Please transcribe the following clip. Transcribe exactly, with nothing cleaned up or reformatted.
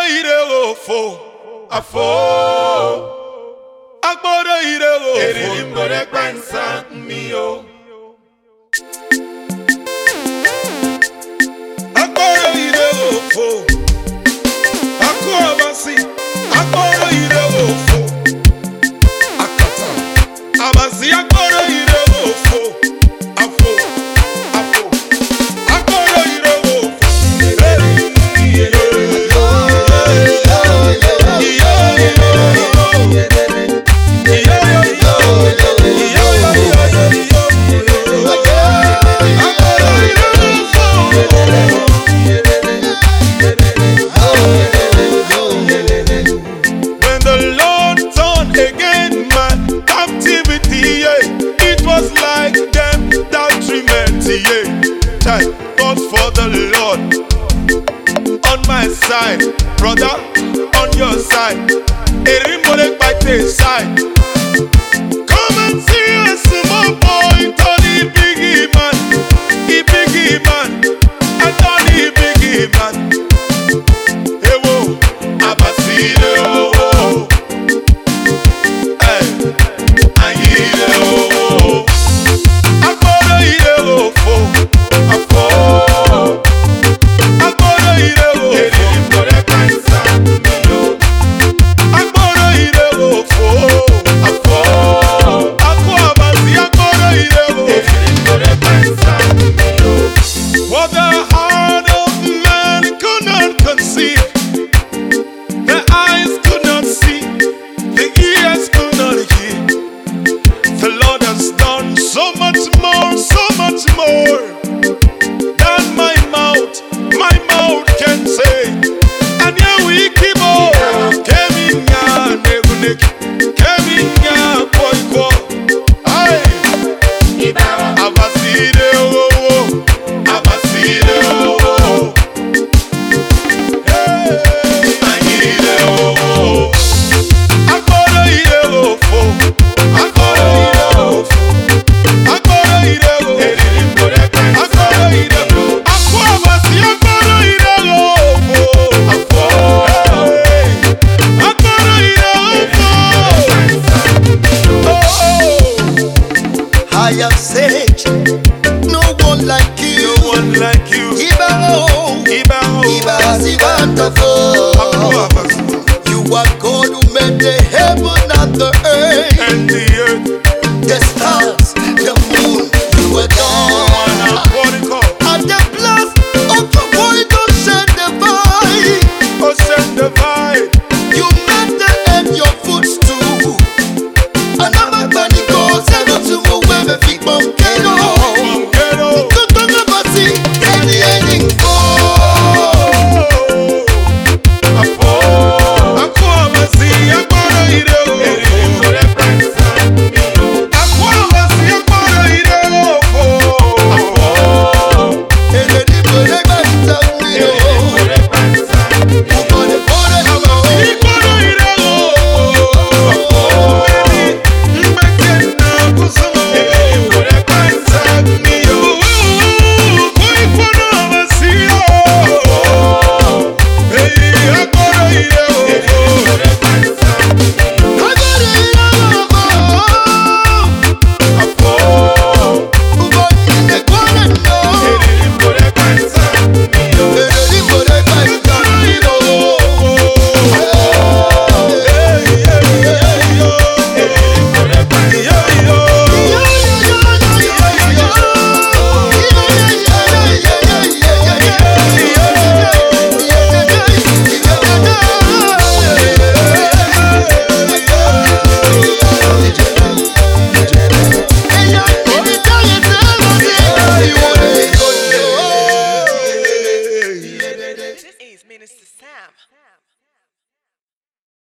ire ofo, afo. Agboro ire ofo, Eriri mbore kwansa mio. agboro ire ofo. Aku abasi, agboro ire ofo. Akata, abasi agboro ire ofo, afo, afo. Agboro ire ofo. When the Lord turned again my captivity, yeah, it was like them that dreamed, yeah. Child, God for the Lord on my side, brother, on your side. Erimbole by the side. Come and see a small boy, Tony Biggie man, he Biggie man, and Tony Biggie man. Hey whoa, Abasile oh, hey, Ayile oh, Agboro ire ofo, afo, Agboro ire ofo, Eriri mbore kwansa mio. Agboro ire ofo, afo, Aku abasi agboro ire ofo. Eriri mbore kwansa mio. What the heart of man could not conceive, the eyes could not see, the ears could not hear. The Lord has done so much more, so much more than my mouth, my mouth can say. And here we keep on. Keminya negunek, Keminya koi ko. Ay, Ibawa. Abaside oh, Abaside oh, hey, Ayile oh, Agboro ire ofo, Agboro ire ofo, Agboro ire ofo, Eriri mbore kwansa Agboro ire ofo, Aku abasi agboro ire ofo, afo, hey, Agboro ire ofo, oh, oh. I have said, no one like you. No one like you, Iba oh, Iba oh, Iba si wonderful.